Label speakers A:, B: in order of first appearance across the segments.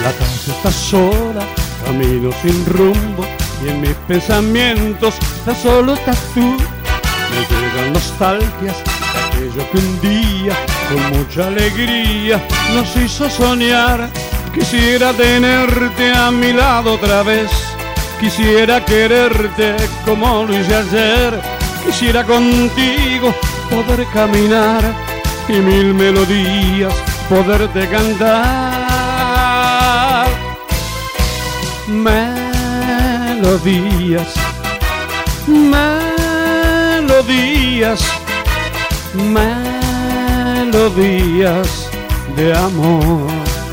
A: La casa está sola, camino sin rumbo, y en mis pensamientos tan solo estás tú. Me llegan nostalgias de aquello que un día con mucha alegría nos hizo soñar. Quisiera tenerte a mi lado otra vez, quisiera quererte como lo hice ayer. Quisiera contigo poder caminar y mil melodías poderte cantar. Melodías, melodías, melodías de amor.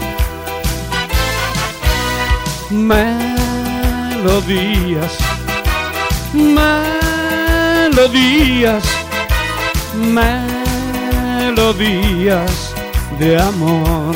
A: Melodías, melodías, melodías de amor.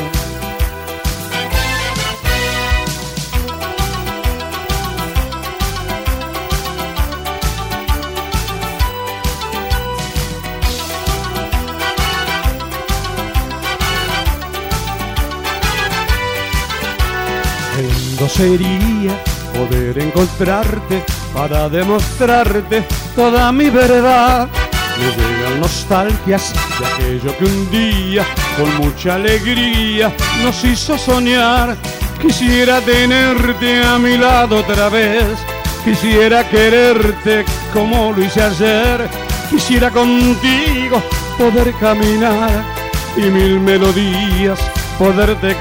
A: Qué lindo sería poder encontrarte para demostrarte toda mi verdad. Me llegan nostalgias de aquello que un día con mucha alegría nos hizo soñar. Quisiera tenerte a mi lado otra vez, quisiera quererte como lo hice ayer. Quisiera contigo poder caminar y mil melodías poderte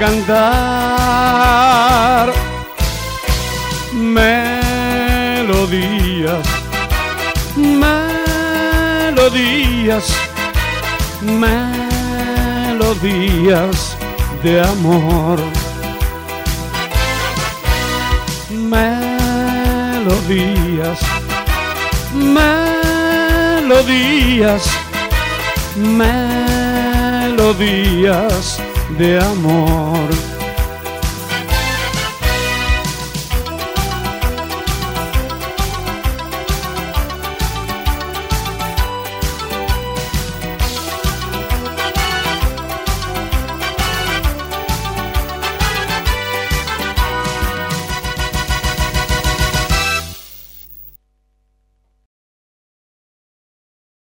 A: cantar. Melodías, melodías, melodías de amor. Melodías, melodías, melodías de amor.